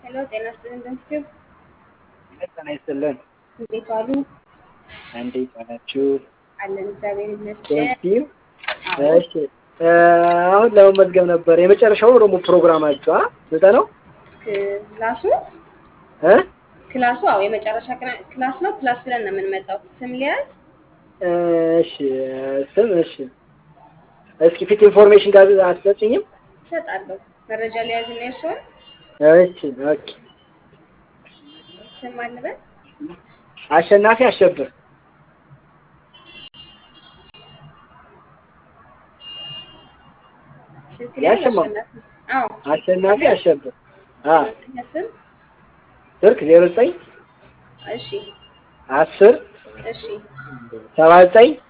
ሄሎ ጤና ይስጥልኝ በምስኪው ጤና ይስጥልን። እንዴት ዋሉ? እንዴት ዋላችሁ? አለን እግዚአብሔር ይመስገን። ቴንኪው። አዎ እሺ አሁን ለመመዝገብ ነበር የመጨረሻው ደግሞ ፕሮግራማችሁ ስልጠናው ክላሱ እ ክላሱ አዎ የመጨረሻ ክላስ ነው። ክላስ ብለን ነው የምንመጣው። ስም ሊያዝ እሺ ስም እሺ እስኪ ፊት ኢንፎርሜሽን ጋር አትሰጪኝም? እሰጣለሁ። መረጃ ሊያዝ ነው እርሶን? እሺ ኦኬ። ስም አለበት አሸናፊ አሸብር ስልክ ሊያዝ ያሸማው አሸናፊ አዎ አሸናፊ አሸብር ሁለተኛ ስም ስልክ 09 እሺ 10 እሺ 79